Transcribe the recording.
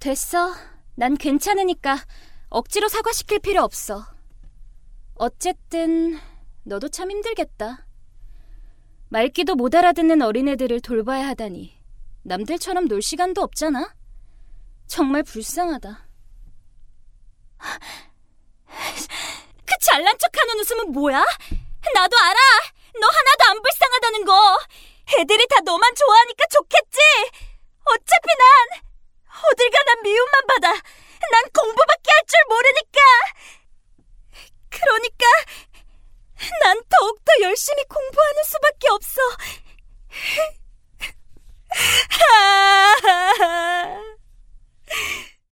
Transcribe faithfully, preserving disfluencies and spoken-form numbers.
됐어. 난 괜찮으니까 억지로 사과시킬 필요 없어. 어쨌든 너도 참 힘들겠다. 말귀도 못 알아듣는 어린애들을 돌봐야 하다니 남들처럼 놀 시간도 없잖아. 정말 불쌍하다. 그 잘난 척하는 웃음은 뭐야? 나도 알아. 너 하나도 안 불쌍하다는 거. 애들이 다 너만 좋아하니까 좋겠지. 어차피 난 어딜 가나 미움만 받아. 난 공부밖에 할 줄 모르니까. 그러니까 난 더욱더 열심히 공부하는 수밖에 없어. 아!